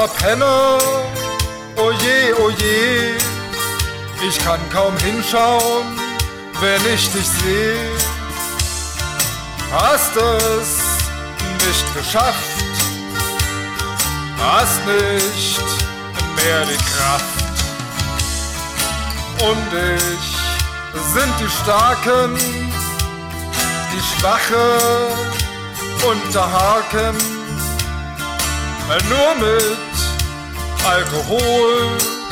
armer Penner, oje, oje, ich kann kaum hinschauen, wenn ich dich seh. Hast es nicht geschafft, hast nicht mehr die Kraft. Und ich sind die Starken, die Schwache unterhaken. Nur mit Alkohol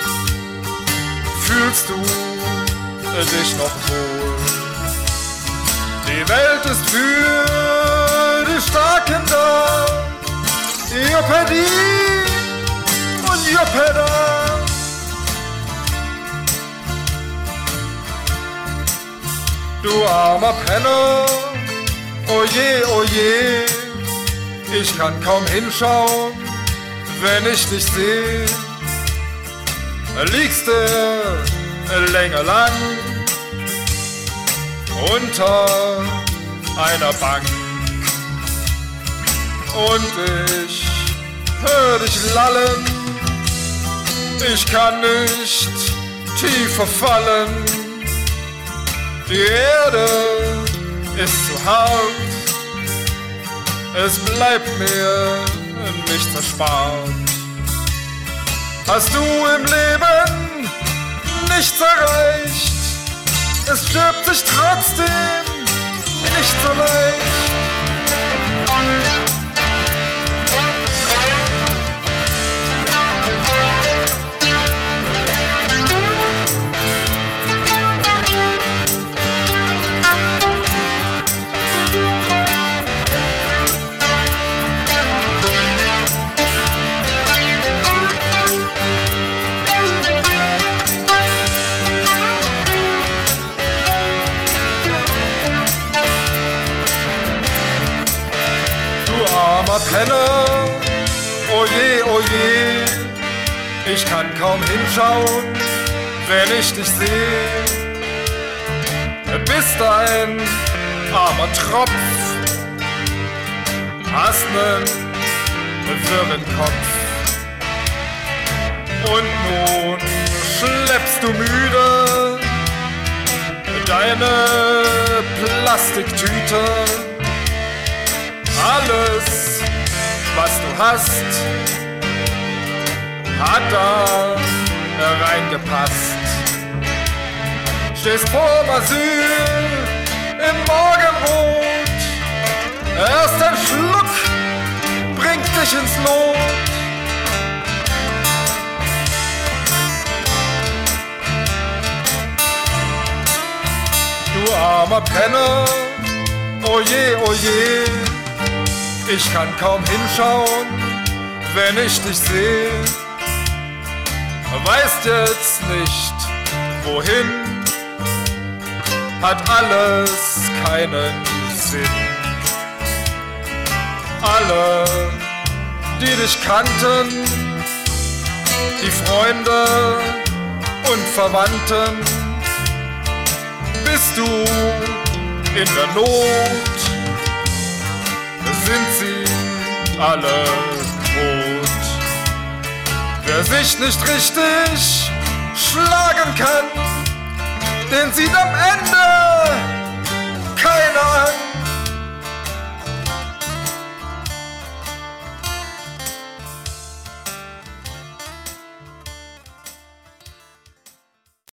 fühlst du dich noch wohl. Die Welt ist für die Starken da, Juppidi und Juppida. Du armer Penner, oje, oje, ich kann kaum hinschauen, wenn ich dich seh. Liegst du längelang unter einer Bank und ich hör dich lallen, ich kann nicht tiefer fallen. Die Erde ist zu hart, es bleibt mir nichts erspart. Hast du im Leben nichts erreicht, es stirbt sich trotzdem nicht so leicht. Armer Penner, oje, oje, ich kann kaum hinschauen, wenn ich dich seh. Bist ein armer Tropf, hast nen wirren Kopf. Und nun schleppst du müde deine Plastiktüte. Alles, was du hast, hat da reingepasst. Stehst vorm Asyl im Morgenrot, erst ein Schluck bringt dich ins Lot. Du armer Penner, oje, oje, ich kann kaum hinschauen, wenn ich dich seh. Weißt jetzt nicht, wohin, hat alles keinen Sinn. Alle, die dich kannten, die Freunde und Verwandten, bist du in der Not, sind sie alle tot. Wer sich nicht richtig schlagen kann, den sieht am Ende